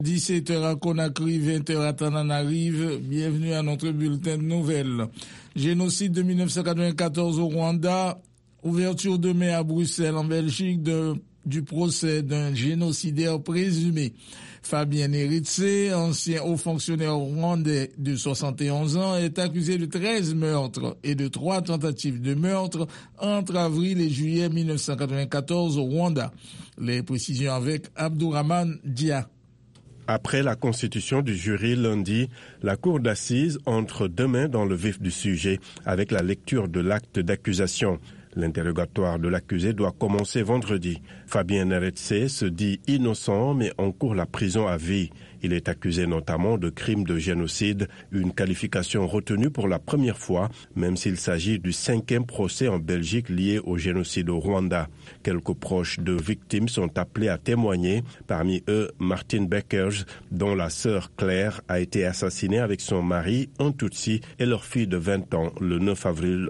17h à Conakry, 20h à Tananarive. Bienvenue à notre bulletin de nouvelles. Génocide de 1994 au Rwanda. Ouverture demain à Bruxelles, en Belgique, du procès d'un génocidaire présumé. Fabien Eritse, ancien haut fonctionnaire rwandais de 71 ans, est accusé de 13 meurtres et de 3 tentatives de meurtre entre avril et juillet 1994 au Rwanda. Les précisions avec Abdourahmane Dia. Après la constitution du jury lundi, la cour d'assises entre demain dans le vif du sujet avec la lecture de l'acte d'accusation. L'interrogatoire de l'accusé doit commencer vendredi. Fabien Eritse se dit innocent mais encourt la prison à vie. Il est accusé notamment de crimes de génocide, une qualification retenue pour la première fois, même s'il s'agit du 5e procès en Belgique lié au génocide au Rwanda. Quelques proches de victimes sont appelés à témoigner, parmi eux Martin Beckers, dont la sœur Claire a été assassinée avec son mari, un Tutsi, et leur fille de 20 ans, le 9 avril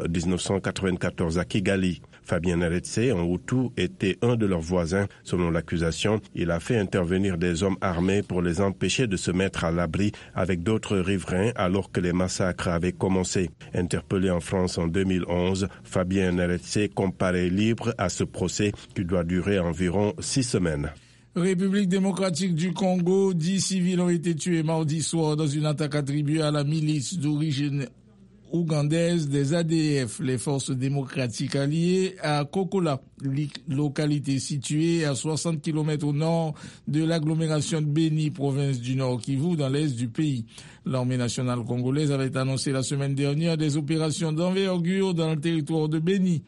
1994 à Kigali. Fabien Eritse, en Hutu, était un de leurs voisins. Selon l'accusation, il a fait intervenir des hommes armés pour les empêcher de se mettre à l'abri avec d'autres riverains alors que les massacres avaient commencé. Interpellé en France en 2011, Fabien Eritse comparaît libre à ce procès qui doit durer environ 6 semaines. République démocratique du Congo, 10 civils ont été tués mardi soir dans une attaque attribuée à la milice d'origine ougandaise des ADF, les forces démocratiques alliées, à Kokola, localité située à 60 km au nord de l'agglomération de Beni, province du Nord Kivu, dans l'est du pays. L'armée nationale congolaise avait annoncé la semaine dernière des opérations d'envergure dans le territoire de Beni,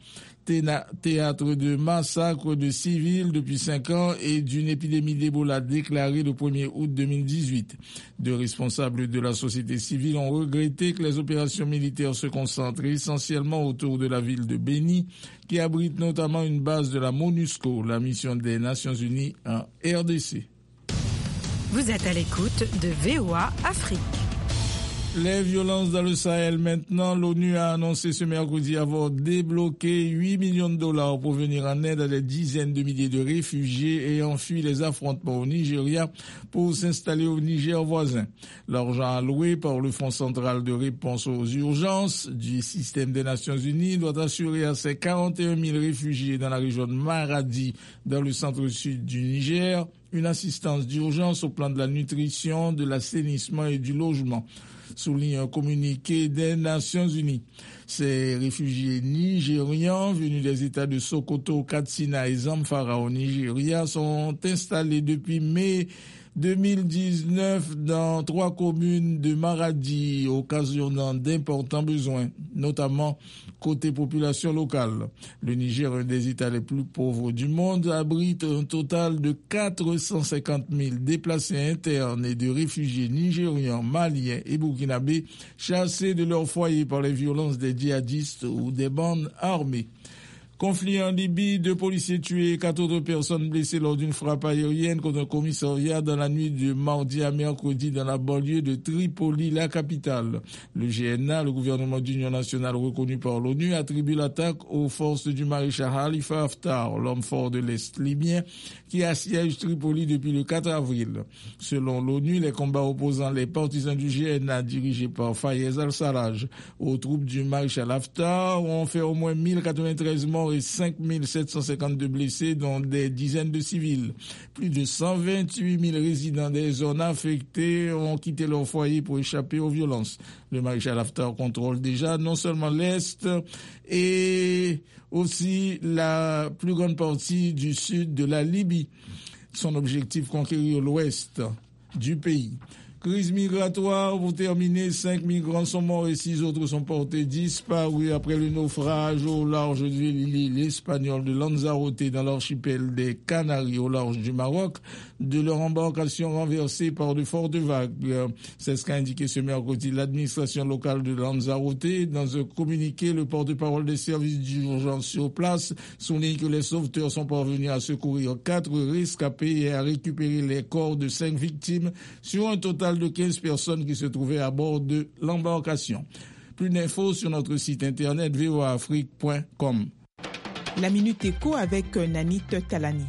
théâtre de massacres de civils depuis 5 ans et d'une épidémie d'Ebola déclarée le 1er août 2018. Deux responsables de la société civile ont regretté que les opérations militaires se concentrent essentiellement autour de la ville de Beni, qui abrite notamment une base de la MONUSCO, la mission des Nations Unies en RDC. Vous êtes à l'écoute de VOA Afrique. Les violences dans le Sahel maintenant. L'ONU a annoncé ce mercredi avoir débloqué 8 millions de dollars pour venir en aide à des dizaines de milliers de réfugiés ayant fui les affrontements au Nigeria pour s'installer au Niger voisin. L'argent alloué par le Fonds central de réponse aux urgences du système des Nations Unies doit assurer à ces 41 000 réfugiés dans la région de Maradi, dans le centre-sud du Niger, une assistance d'urgence au plan de la nutrition, de l'assainissement et du logement, souligne un communiqué des Nations Unies. Ces réfugiés nigérians venus des États de Sokoto, Katsina et Zamfara au Nigeria sont installés depuis mai 2019 dans 3 communes de Maradi, occasionnant d'importants besoins, notamment côté population locale. Le Niger, un des États les plus pauvres du monde, abrite un total de 450 000 déplacés internes et de réfugiés nigérians, maliens et burkinabés chassés de leur foyer par les violences des djihadistes ou des bandes armées. Conflit en Libye, 2 policiers tués et 4 autres personnes blessées lors d'une frappe aérienne contre un commissariat dans la nuit de mardi à mercredi dans la banlieue de Tripoli, la capitale. Le GNA, le gouvernement d'union nationale reconnu par l'ONU, attribue l'attaque aux forces du maréchal Khalifa Haftar, l'homme fort de l'Est libyen, qui assiège Tripoli depuis le 4 avril. Selon l'ONU, les combats opposant les partisans du GNA dirigés par Fayez al-Sarraj aux troupes du maréchal Haftar ont fait au moins 1093 morts et 5752 blessés, dont des dizaines de civils. Plus de 128 000 résidents des zones affectées ont quitté leur foyer pour échapper aux violences. Le maréchal Haftar contrôle déjà non seulement l'Est et aussi la plus grande partie du sud de la Libye. Son objectif, conquérir l'ouest du pays. Crise migratoire, pour terminer, 5 migrants sont morts et 6 autres sont portés disparus après le naufrage au large de l'île espagnole de Lanzarote dans l'archipel des Canaries au large du Maroc, de leur embarcation renversée par de fortes vagues. C'est ce qu'a indiqué ce mercredi l'administration locale de Lanzarote. Dans un communiqué, le porte-parole des services d'urgence sur place souligne que les sauveteurs sont parvenus à secourir 4 rescapés et à récupérer les corps de 5 victimes sur un total de 15 personnes qui se trouvaient à bord de l'embarcation. Plus d'infos sur notre site internet voaafrique.com. La Minute Éco avec Nanit Talani.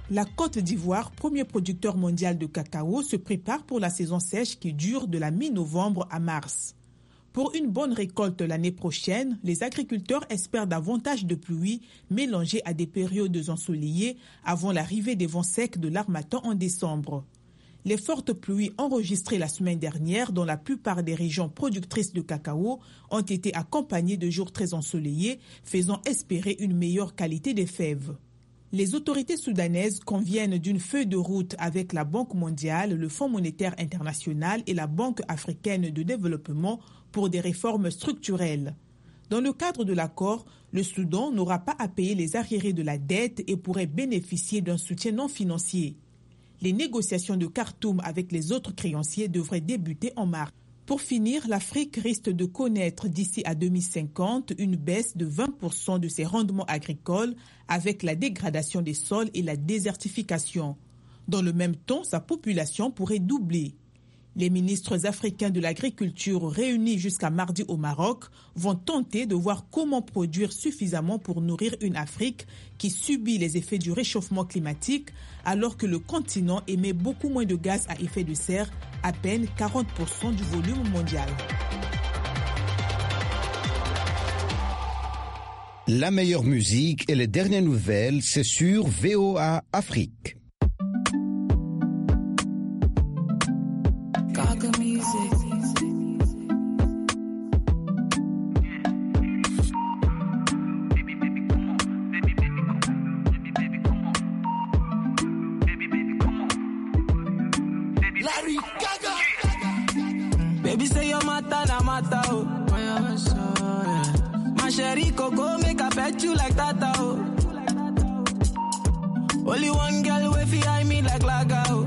La Côte d'Ivoire, premier producteur mondial de cacao, se prépare pour la saison sèche qui dure de la mi-novembre à mars. Pour une bonne récolte l'année prochaine, les agriculteurs espèrent davantage de pluie mélangées à des périodes ensoleillées avant l'arrivée des vents secs de l'harmattan en décembre. Les fortes pluies enregistrées la semaine dernière dans la plupart des régions productrices de cacao ont été accompagnées de jours très ensoleillés, faisant espérer une meilleure qualité des fèves. Les autorités soudanaises conviennent d'une feuille de route avec la Banque mondiale, le Fonds monétaire international et la Banque africaine de développement pour des réformes structurelles. Dans le cadre de l'accord, le Soudan n'aura pas à payer les arriérés de la dette et pourrait bénéficier d'un soutien non financier. Les négociations de Khartoum avec les autres créanciers devraient débuter en mars. Pour finir, l'Afrique risque de connaître d'ici à 2050 une baisse de 20% de ses rendements agricoles avec la dégradation des sols et la désertification. Dans le même temps, sa population pourrait doubler. Les ministres africains de l'agriculture réunis jusqu'à mardi au Maroc vont tenter de voir comment produire suffisamment pour nourrir une Afrique qui subit les effets du réchauffement climatique alors que le continent émet beaucoup moins de gaz à effet de serre, à peine 40% du volume mondial. La meilleure musique et les dernières nouvelles, c'est sur VOA Afrique. Baby say your matter na matter oh. My sherry coco make I pet you like that oh. Only one girl way fi eye me like laga oh.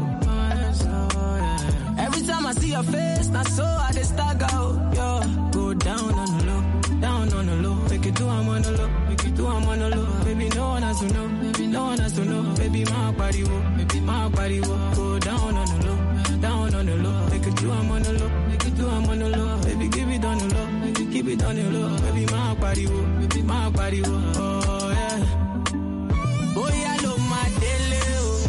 Every time I see your face, not so I dey stagger oh. Yo, go down on the low, down on the low. Make it do I'm on the low, make it do I'm on the low. Baby no one has to know, baby no one has to know. Baby my body wo, baby my body wo. Go down on the low, down on the low. Make it do I'm on the low. I'm on the low, baby, keep it on the low, baby, keep it on the low, baby, my body, baby, my body, oh yeah. Oh yeah, lo my dele,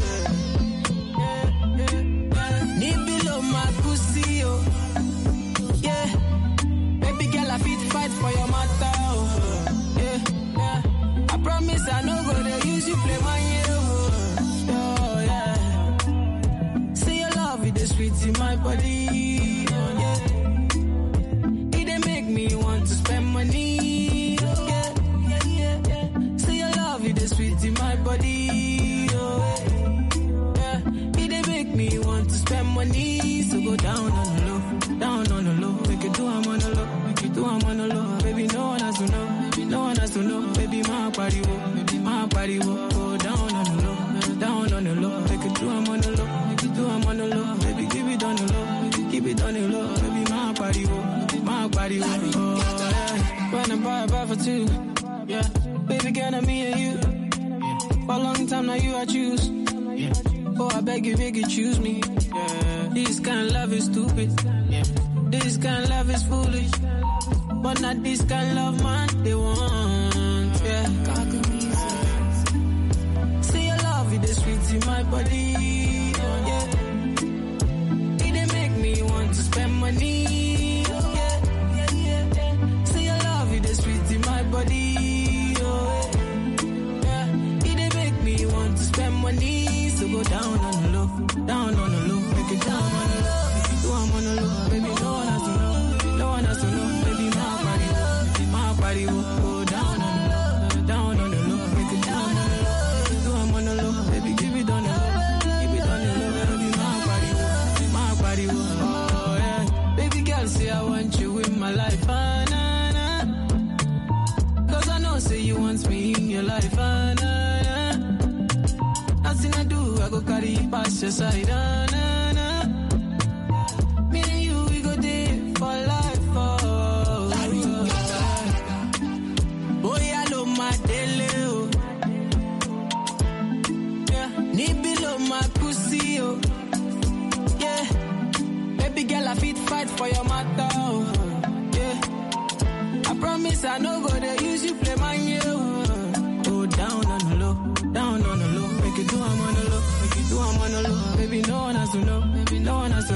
ni below my pussy, oh yeah. Baby girl, I fit fight for your matter, oh yeah. I promise I no go to use you play my oh yeah. See your love, it is sweet in my body. Go down on the low, down on the low. Make it do I'm on the low, make it do I'm on the low. Baby, no one has to know, baby, no one has to know. Baby, my body wo, baby, my body wo. Go down on the low, down on the low. Make it do I'm on the low, make it do I'm on the low. Baby, keep it on the low, keep it on the low. Baby, my body wo, my body wo. Oh yeah, when I buy for two, yeah. Baby, girl, I'm me and you. For a long time now, you I choose. Oh, I beg you, choose me. Yeah. This kind of love is stupid. Yeah. This kind of love is foolish. But not this kind of love, man, they want. Yeah. See your love, it is sweet in my body. Yeah. It they make me want to spend money. Yeah. See your love, it is sweet in my body. Yeah. It they make me want to spend money. So go down on the low, down on the low, make it down on the low, make it do I'm on the low, baby no one has to know, no one has to know, baby my body will go down on the low, down on the low, make it down on the low, do I'm on the low, baby keep it on the low, keep it on the low, baby my body will, oh yeah, baby girl say I want you in my life, nah, nah. Cause I know say you want me in your life, nah. Nothing I do, I go carry you past your side, nah, nah. Me and you, we go there for life, oh. Boy, I love my dele, oh. Yeah, ni below my pussy, oh. Yeah, baby girl, I fit fight for your matter, oh. Yeah, I promise I no go to use you play my oh. Go down on the low, down on the low. Make it do I'm on the baby, no one has to know, no one has to